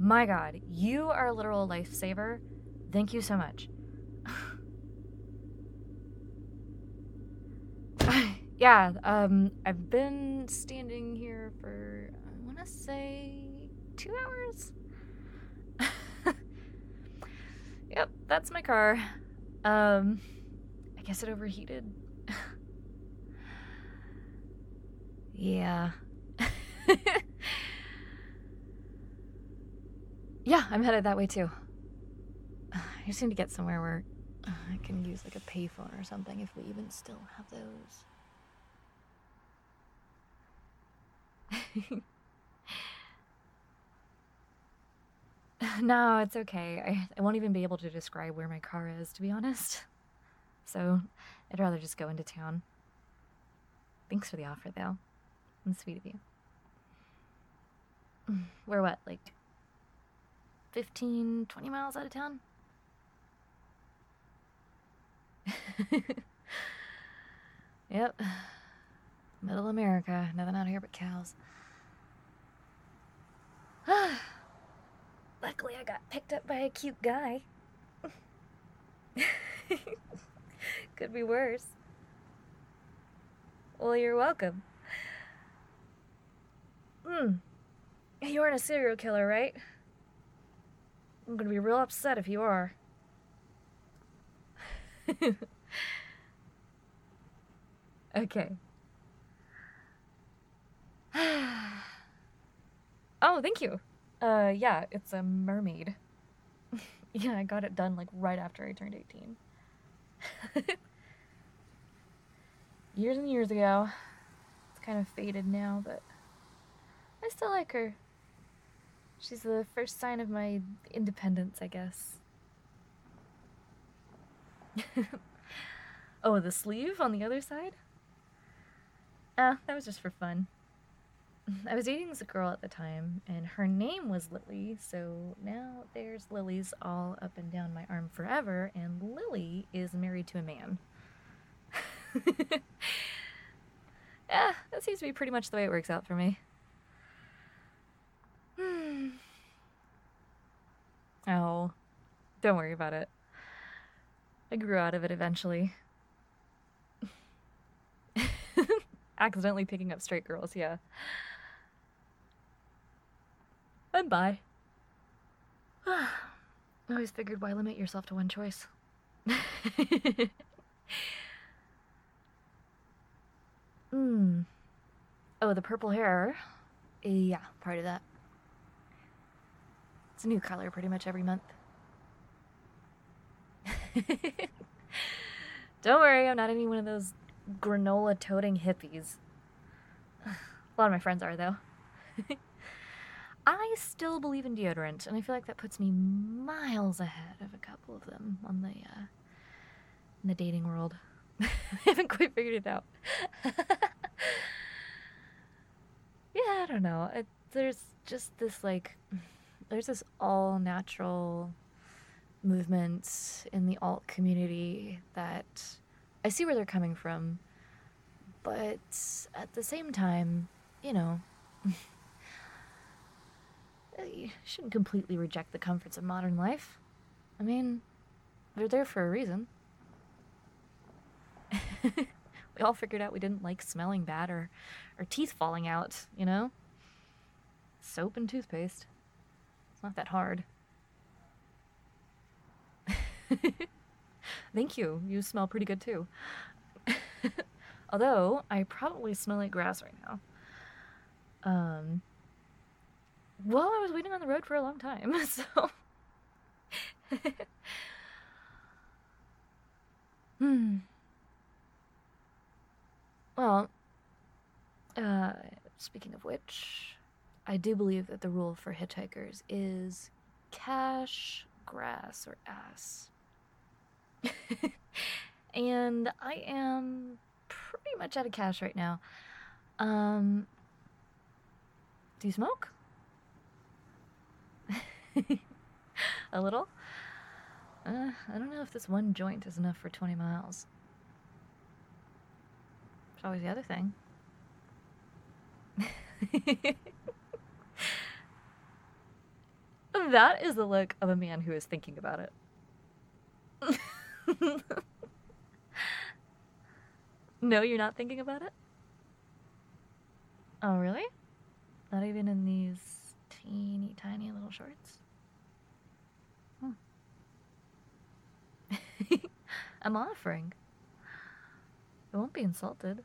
My God, you are a literal lifesaver. Thank you so much. Yeah, I've been standing here for, I want to say, 2 hours? Yep, that's my car. I guess it overheated. Yeah. Yeah, I'm headed that way too. I just need to get somewhere where I can use like a payphone or something if we even still have those. No, it's okay. I won't even be able to describe where my car is, to be honest. So I'd rather just go into town. Thanks for the offer, though. That's sweet of you. We're what, like 15, 20 miles out of town? Yep. Middle America. Nothing out here but cows. Luckily, I got picked up by a cute guy. Could be worse. Well, you're welcome. You aren't a serial killer, right? I'm gonna be real upset if you are. Okay. Oh, thank you. Yeah, it's a mermaid. Yeah, I got it done like right after I turned 18. Years and years ago. It's kind of faded now, but I still like her. She's the first sign of my independence, I guess. Oh, the sleeve on the other side? That was just for fun. I was dating this girl at the time, and her name was Lily, so now there's lilies all up and down my arm forever, and Lily is married to a man. Yeah, that seems to be pretty much the way it works out for me. Oh, don't worry about it. I grew out of it eventually. Accidentally picking up straight girls, yeah. I'm bi. I always figured, why limit yourself to one choice? Oh, the purple hair. Yeah, part of that. It's a new color pretty much every month. Don't worry, I'm not any one of those granola-toting hippies. A lot of my friends are, though. I still believe in deodorant, and I feel like that puts me miles ahead of a couple of them on in the dating world. I haven't quite figured it out. Yeah, I don't know. There's just this there's this all-natural movement in the alt community that I see where they're coming from, but at the same time, you know, you shouldn't completely reject the comforts of modern life. I mean, they're there for a reason. We all figured out we didn't like smelling bad or teeth falling out, you know? Soap and toothpaste. It's not that hard. Thank you. You smell pretty good too. Although, I probably smell like grass right now. Well, I was waiting on the road for a long time, so... Well, speaking of which, I do believe that the rule for hitchhikers is cash, grass, or ass. And I am pretty much out of cash right now. Do you smoke? A little? I don't know if this one joint is enough for 20 miles. There's always the other thing. That is the look of a man who is thinking about it. No, you're not thinking about it? Oh, really? Not even in these teeny tiny little shorts? Hmm. I'm offering. I won't be insulted.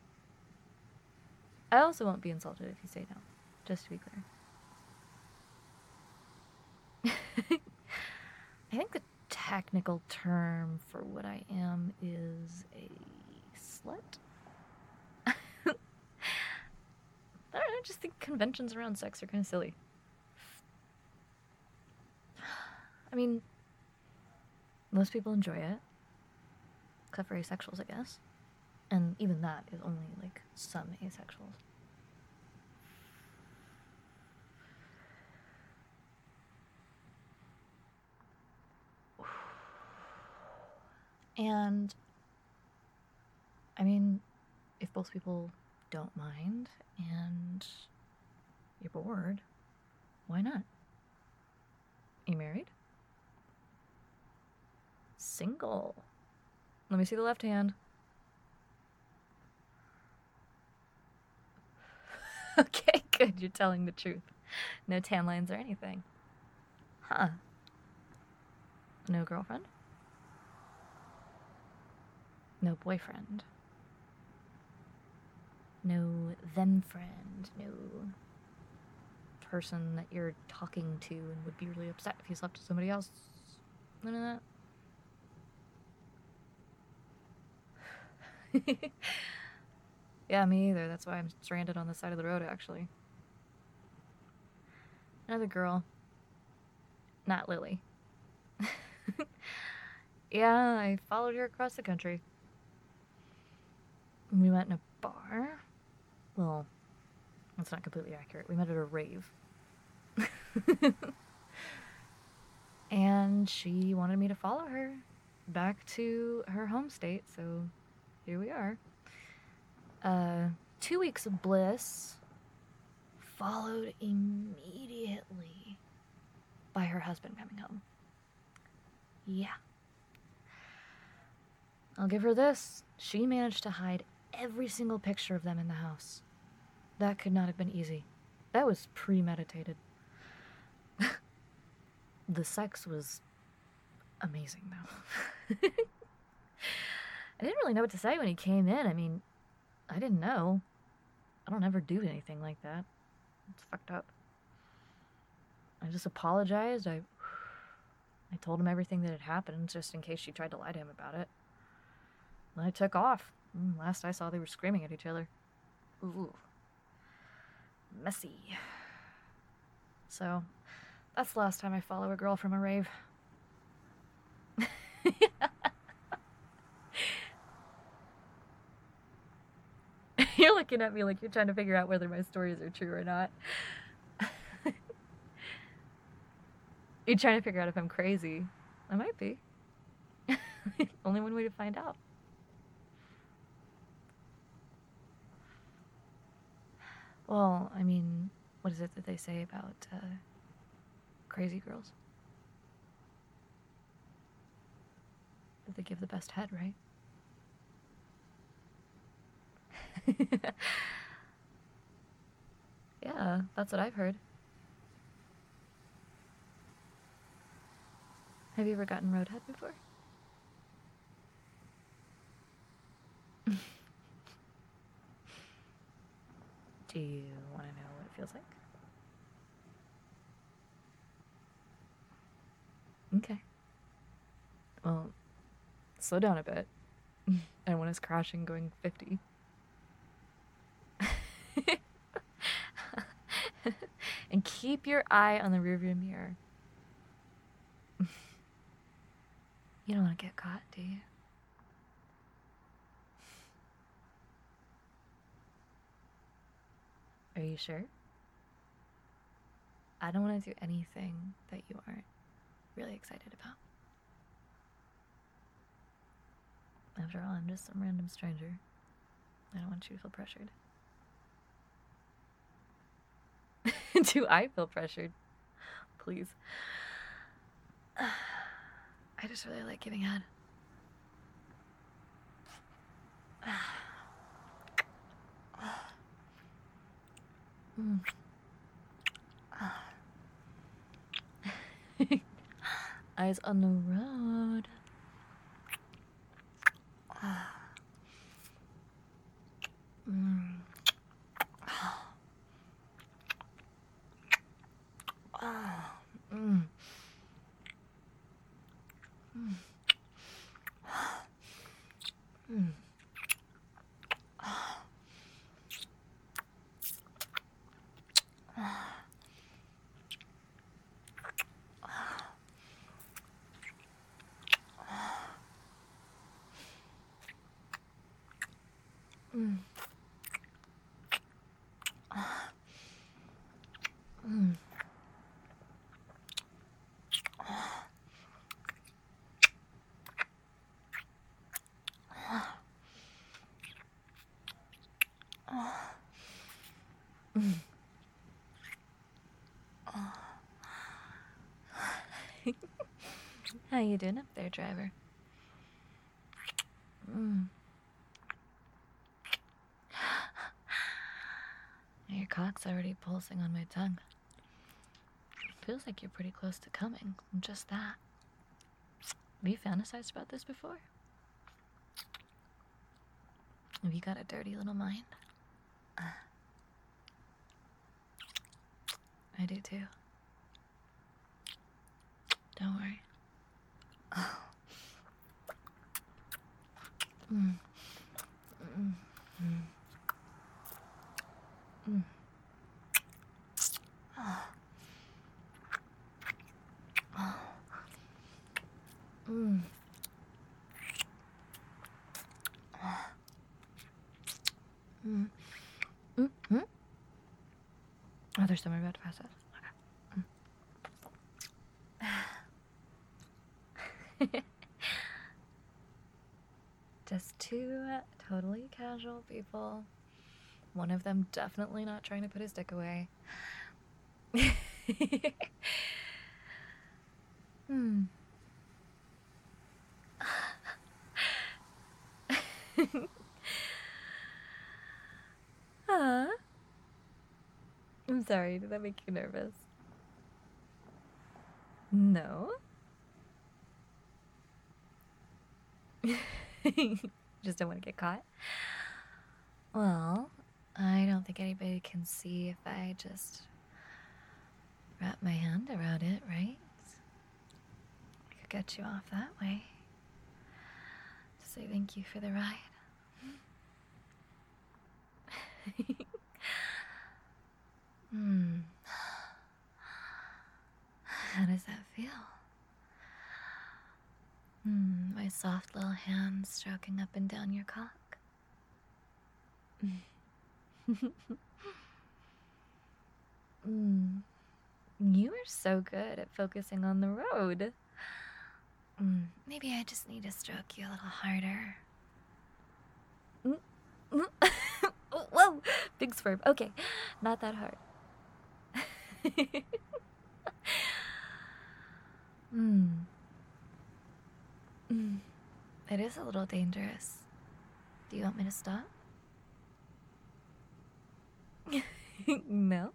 I also won't be insulted if you say no, just to be clear. I think the technical term for what I am is a slut. I don't know, I just think conventions around sex are kind of silly. I mean, most people enjoy it, except for asexuals, I guess. And even that is only like some asexuals. And I mean, if both people don't mind and you're bored, why not? You married? Single. Let me see the left hand. Okay, good. You're telling the truth. No tan lines or anything. Huh. No girlfriend? No boyfriend? No them friend? No person that you're talking to and would be really upset if he's left to somebody else? None of that? Yeah, me either. That's why I'm stranded on the side of the road, actually. Another girl. Not Lily. Yeah, I followed her across the country. We met in a bar. Well, that's not completely accurate. We met at a rave. And she wanted me to follow her back to her home state, so here we are. 2 weeks of bliss followed immediately by her husband coming home. Yeah. I'll give her this. She managed to hide every single picture of them in the house. That could not have been easy. That was premeditated. The sex was amazing, though. I didn't really know what to say when he came in. I mean, I didn't know. I don't ever do anything like that. It's fucked up. I just apologized. I told him everything that had happened, just in case she tried to lie to him about it. And I took off. Last I saw, they were screaming at each other. Ooh. Messy. So, that's the last time I follow a girl from a rave. You're looking at me like you're trying to figure out whether my stories are true or not. You're trying to figure out if I'm crazy. I might be. Only one way to find out. Well, I mean, what is it that they say about crazy girls? That they give the best head, right? Yeah, that's what I've heard. Have you ever gotten roadhead before? Do you want to know what it feels like? Okay. Well, slow down a bit. And when it's crashing, going 50. And keep your eye on the rearview mirror. You don't want to get caught, do you? Are you sure? I don't want to do anything that you aren't really excited about. After all, I'm just some random stranger. I don't want you to feel pressured. Do I feel pressured? Please. I just really like giving head. Eyes on the road. How you doing up there, driver? Your cock's already pulsing on my tongue. Feels like you're pretty close to coming. Just that. Have you fantasized about this before? Have you got a dirty little mind? I do too. Don't worry. Oh, there's someone about to pass out. Okay. Just two totally casual people. One of them definitely not trying to put his dick away. Huh? I'm sorry, did that make you nervous? No? Just don't want to get caught? Well, I don't think anybody can see if I just wrap my hand around it, right? I could get you off that way. To say thank you for the ride. How does that feel? My soft little hands stroking up and down your cock. You are so good at focusing on the road. Maybe I just need to stroke you a little harder. Whoa! Big swerve. Okay, not that hard. It is a little dangerous. Do you want me to stop? No?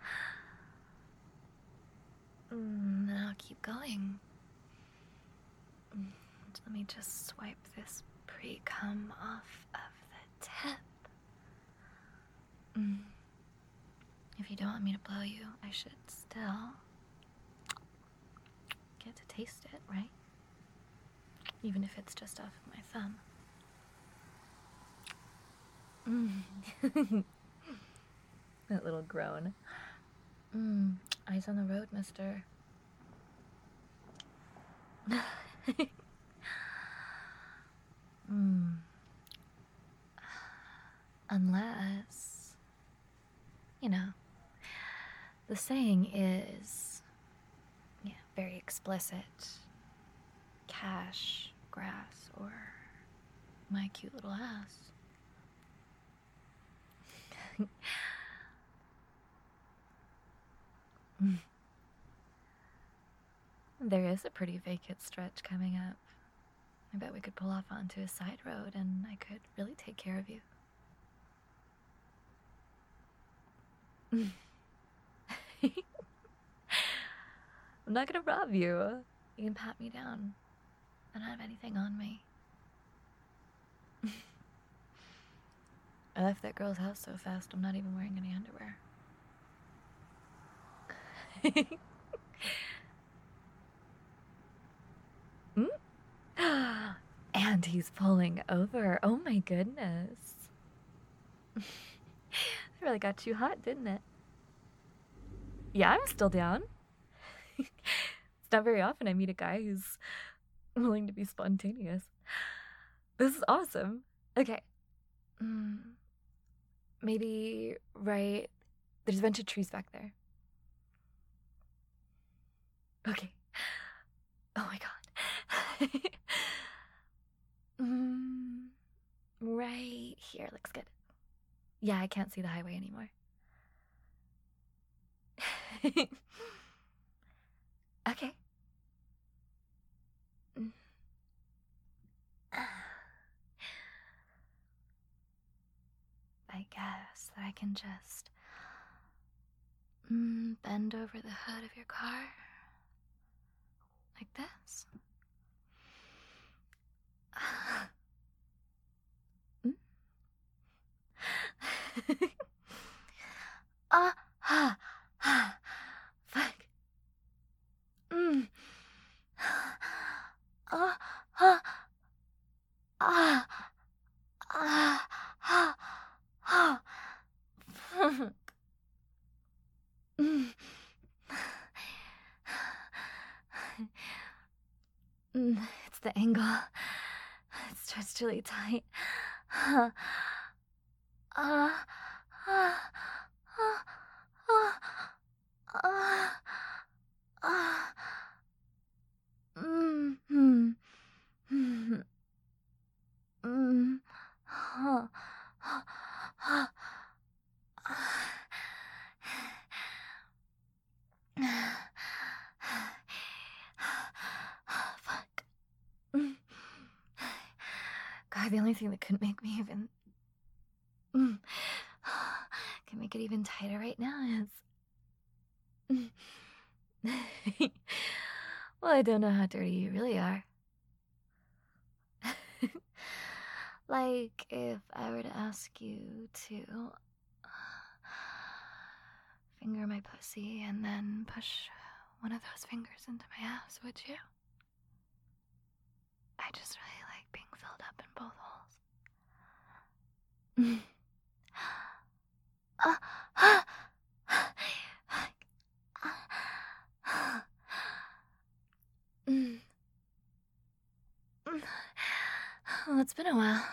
Then I'll keep going. Let me just swipe this pre-cum off of the tip. If you don't want me to blow you, I should still get to taste it, right? Even if it's just off of my thumb. That little groan. Eyes on the road, mister. Unless, you know, the saying is, yeah, very explicit. Cash, grass, or my cute little ass. There is a pretty vacant stretch coming up. I bet we could pull off onto a side road and I could really take care of you. I'm not gonna rob you. You can pat me down. I don't have anything on me. I left that girl's house so fast, I'm not even wearing any underwear. And he's pulling over. Oh my goodness. It really got you hot, didn't it? Yeah, I'm still down. It's not very often I meet a guy who's willing to be spontaneous. This is awesome. Okay. Maybe right... There's a bunch of trees back there. Okay. Oh my god. Right here looks good. Yeah, I can't see the highway anymore. Okay. I guess that I can just bend over the hood of your car like this. Fuck. It's the angle. It's stretched really tight. Fuck. God, the only thing that couldn't make me even... can make it even tighter right now is... Well, I don't know how dirty you really are. Like, if I were to ask you to finger my pussy and then push one of those fingers into my ass, would you? I just really like being filled up in both holes. Well, it's been a while.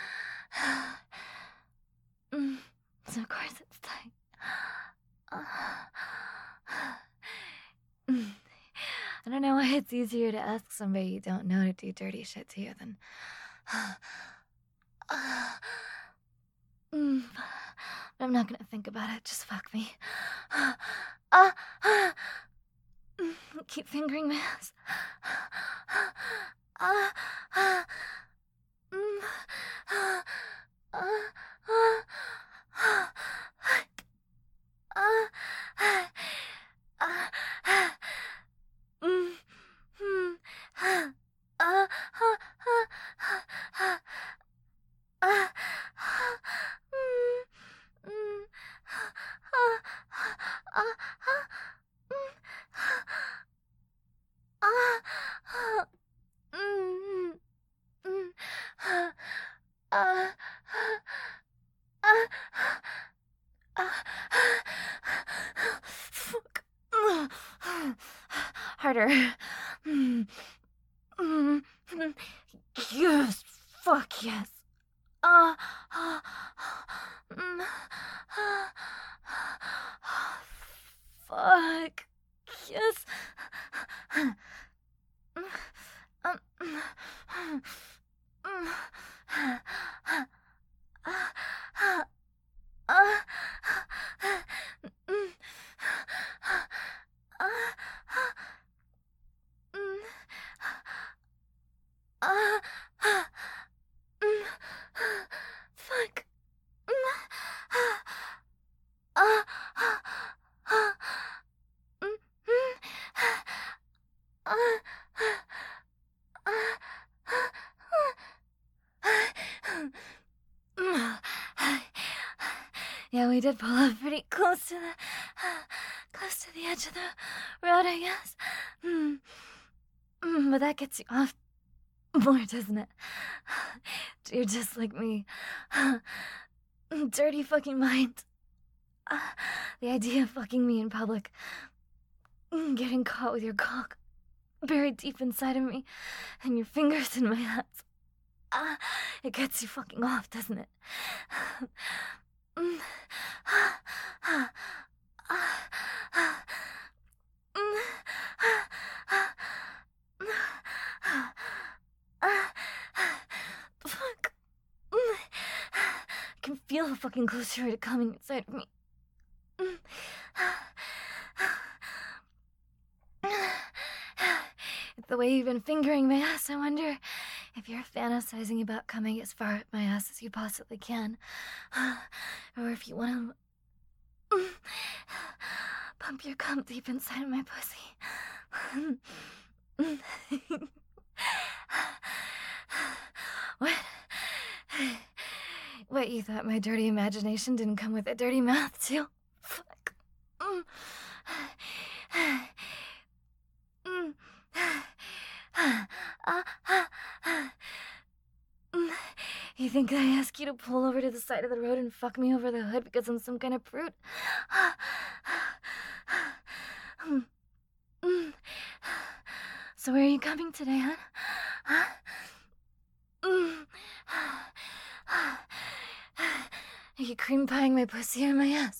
So of course it's tight. I don't know why it's easier to ask somebody you don't know to do dirty shit to you than... I'm not gonna think about it, just fuck me. Keep fingering my ass. Fuck. Harder. Yes. Fuck yes. Fuck. Yes. Uh, mm, fuck. Uh, mm, uh, Yeah, we did pull up pretty close to the edge of the road, I guess. But that gets you off more, doesn't it? You're just like me. Dirty fucking mind. The idea of fucking me in public. Getting caught with your cock buried deep inside of me and your fingers in my ass. It gets you fucking off, doesn't it? Fuck. I can feel how fucking close you are to coming inside of me. The way you've been fingering my ass, I wonder if you're fantasizing about coming as far up my ass as you possibly can. Or if you want to pump your cum deep inside of my pussy. What? What, you thought my dirty imagination didn't come with a dirty mouth, too? Fuck. You think I ask you to pull over to the side of the road and fuck me over the hood because I'm some kind of prude? So where are you coming today, huh? Are you cream pieing my pussy or my ass?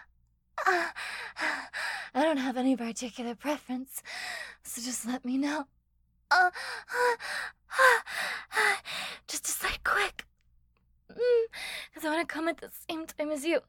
I don't have any particular preference, so just let me know. Just decide quick. Because I want to come at the same time as you.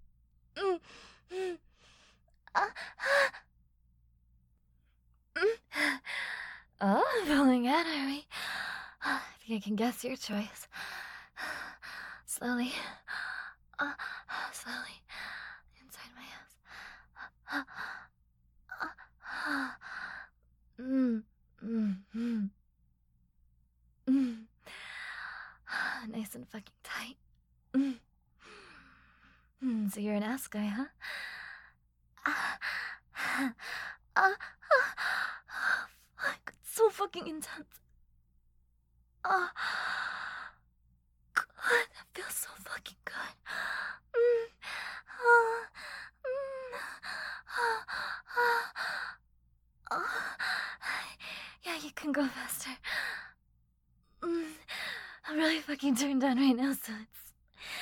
Oh, rolling out, are we? I think I can guess your choice. Slowly. Slowly. Inside my ass. Nice and fucking tight. So you're an ass guy, huh? Fuck, it's so fucking intense. God, that feels so fucking good. Yeah, you can go faster. I'm really fucking turned on right now, so it's...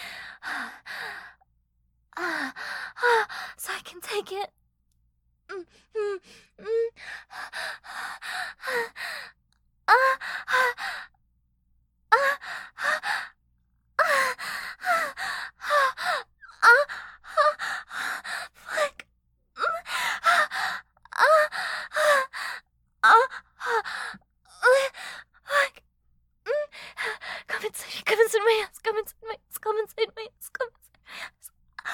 so I can take it. Fuck. Fuck. Come inside my ass, come inside my ass, come inside my ass, come inside my ass.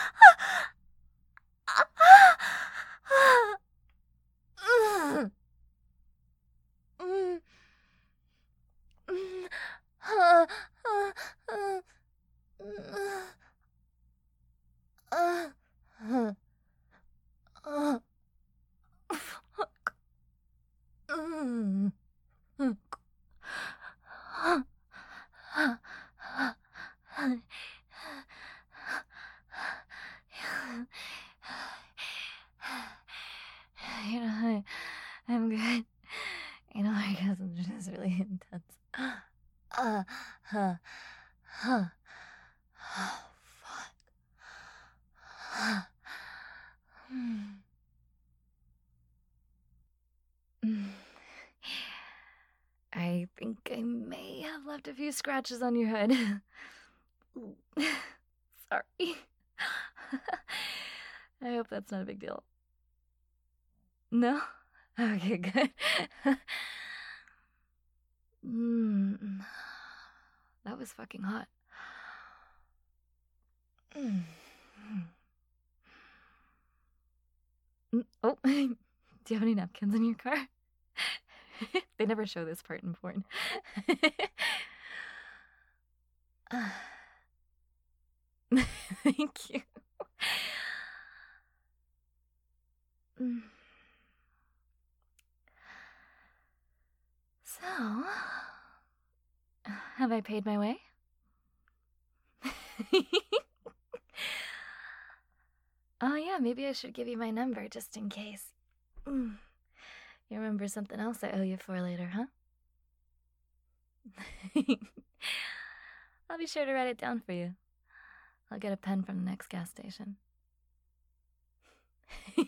You know, I'm good. You know, orgasms are just really intense. Oh, fuck. I think I may have left a few scratches on your head. Sorry. I hope that's not a big deal. No? Okay, good. Mm. That was fucking hot. Mm. Oh, do you have any napkins in your car? They never show this part in porn. Thank you. Mm. So, have I paid my way? Oh, yeah, maybe I should give you my number just in case. You remember something else I owe you for later, huh? I'll be sure to write it down for you. I'll get a pen from the next gas station.